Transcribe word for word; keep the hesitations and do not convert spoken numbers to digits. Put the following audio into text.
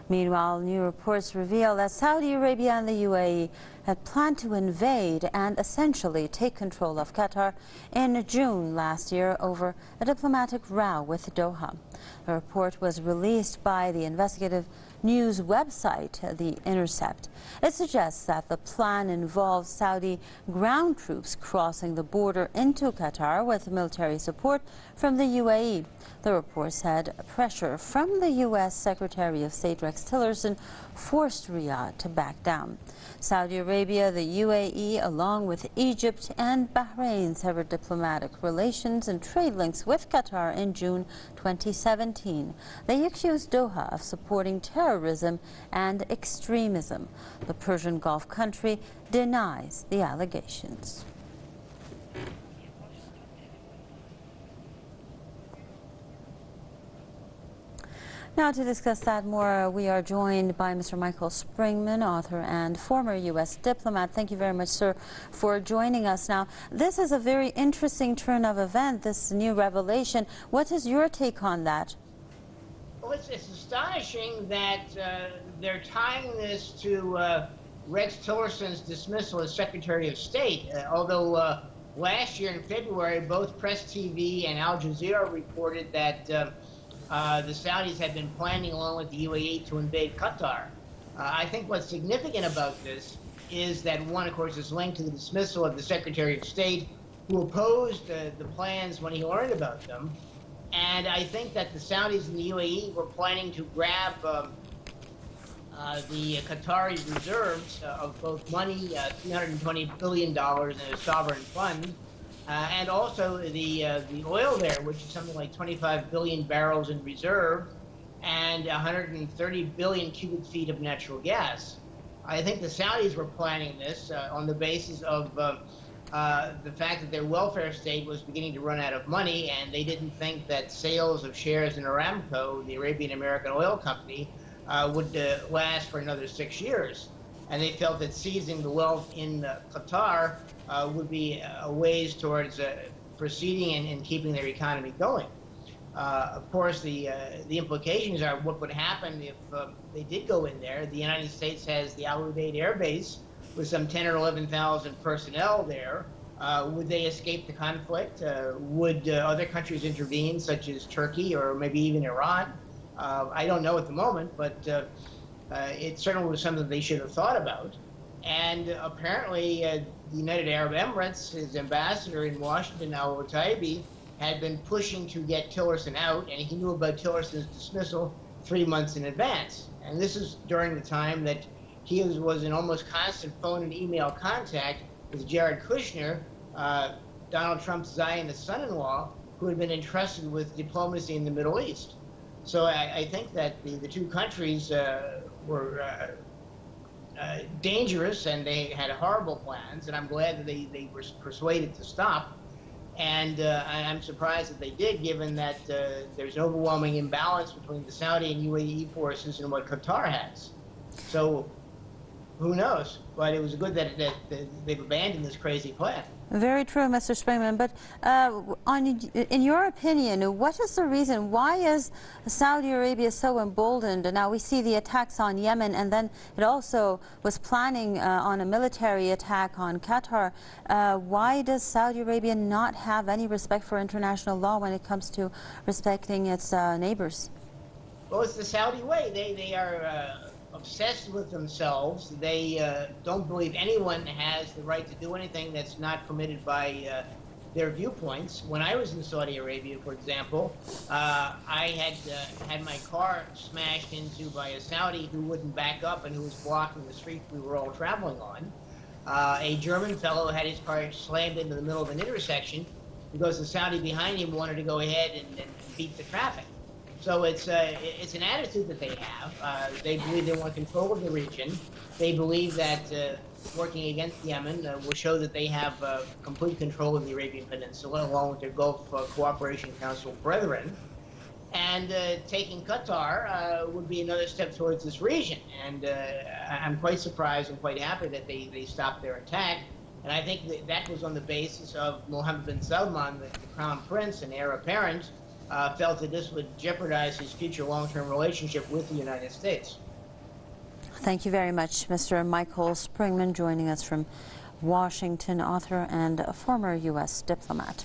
Meanwhile, new reports reveal that Saudi Arabia and the U A E had planned to invade and essentially take control of Qatar in June last year over a diplomatic row with Doha. The report was released by the investigative news website, The Intercept. It suggests that the plan involves Saudi ground troops crossing the border into Qatar with military support from the U A E. The report said pressure from the U S Secretary of State Rex Tillerson forced Riyadh to back down. Saudi Arabia, the U A E, along with Egypt and Bahrain, severed diplomatic relations and trade links with Qatar in June twenty seventeen. They accused Doha of supporting terrorism and extremism. The Persian Gulf country denies the allegations. Now, to discuss that more, we are joined by Mister Michael Springman, author and former U S diplomat. Thank you very much, sir, for joining us. Now, this is a very interesting turn of event, this new revelation. What is your take on that? Well, it's, it's astonishing that uh, they're tying this to uh, Rex Tillerson's dismissal as Secretary of State, uh, although uh, last year in February, both Press T V and Al Jazeera reported that uh, Uh, the Saudis had been planning, along with the U A E, to invade Qatar. Uh, I think what's significant about this is that one, of course, is linked to the dismissal of the Secretary of State, who opposed uh, the plans when he learned about them. And I think that the Saudis and the U A E were planning to grab um, uh, the Qatari reserves uh, of both money, uh, three hundred twenty billion dollars in a sovereign fund, Uh, and also the uh, the oil there, which is something like twenty-five billion barrels in reserve, and one hundred thirty billion cubic feet of natural gas. I think the Saudis were planning this uh, on the basis of uh, uh, the fact that their welfare state was beginning to run out of money, and they didn't think that sales of shares in Aramco, the Arabian American oil company, uh, would uh, last for another six years. And they felt that seizing the wealth in uh, Qatar uh, would be a ways towards uh, proceeding and, and keeping their economy going. Uh, of course, the uh, the implications are what would happen if uh, they did go in there. The United States has the Al Udeid Air Base with some ten or eleven thousand personnel there. Uh, would they escape the conflict? Uh, would uh, other countries intervene, such as Turkey or maybe even Iran? Uh, I don't know at the moment, but uh, Uh, it certainly was something they should have thought about. And apparently, uh, the United Arab Emirates, his ambassador in Washington, Al Otaibi, had been pushing to get Tillerson out, and he knew about Tillerson's dismissal three months in advance. And this is during the time that he was, was in almost constant phone and email contact with Jared Kushner, uh, Donald Trump's Zionist son-in-law, who had been entrusted with diplomacy in the Middle East. So I, I think that the, the two countries uh, were uh, uh, dangerous, and they had horrible plans, and I'm glad that they, they were persuaded to stop. And uh, I'm surprised that they did, given that uh, there's an overwhelming imbalance between the Saudi and U A E forces and what Qatar has. So who knows? But it was good that, that, that they've abandoned this crazy plan. Very true, Mister Springman. But uh, on, in your opinion, what is the reason? Why is Saudi Arabia so emboldened? Now we see the attacks on Yemen, and then it also was planning uh, on a military attack on Qatar. Uh, why does Saudi Arabia not have any respect for international law when it comes to respecting its uh, neighbors? Well, it's the Saudi way. They, they are uh, obsessed with themselves. They uh, don't believe anyone has the right to do anything that's not permitted by uh, their viewpoints. When I was in Saudi Arabia, for example, uh, I had uh, had my car smashed into by a Saudi who wouldn't back up and who was blocking the street we were all traveling on. Uh, a German fellow had his car slammed into the middle of an intersection because the Saudi behind him wanted to go ahead and, and beat the traffic. So it's uh, it's an attitude that they have. Uh, they believe they want control of the region. They believe that uh, working against Yemen uh, will show that they have uh, complete control of the Arabian Peninsula, along with their Gulf uh, Cooperation Council brethren. And uh, taking Qatar uh, would be another step towards this region. And uh, I'm quite surprised and quite happy that they, they stopped their attack. And I think that, that was on the basis of Mohammed bin Salman, the, the Crown Prince and heir apparent, Uh, felt that this would jeopardize his future long-term relationship with the United States. Thank you very much, Mister Michael Springman, joining us from Washington, author and a former U S diplomat.